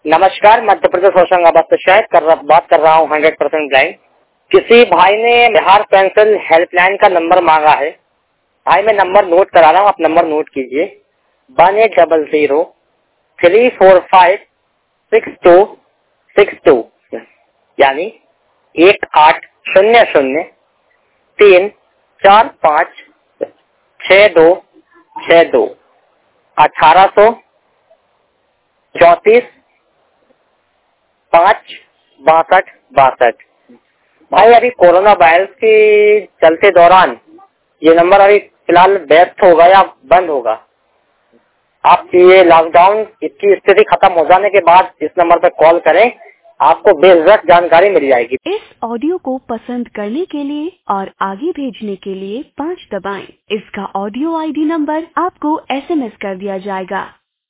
नमस्कार, मध्य प्रदेश होशंगाबाद से शायद बात कर रहा हूँ 100% ब्लाइंड। किसी भाई ने बिहार पेंशन हेल्पलाइन का नंबर मांगा है। भाई मैं नंबर नोट करा रहा हूँ, आप नंबर नोट कीजिए 1800-345-6262 यानी 1800-345-6262 1834-5-62 भाई अभी कोरोना वायरस के चलते दौरान ये नंबर अभी फिलहाल व्यस्त होगा या बंद होगा। आप ये लॉकडाउन की स्थिति खत्म हो जाने के बाद इस नंबर पर कॉल करें, आपको बेझिझक जानकारी मिल जाएगी। इस ऑडियो को पसंद करने के लिए और आगे भेजने के लिए 5 दबाएं। इसका ऑडियो आईडी नंबर आपको SMS कर दिया जाएगा।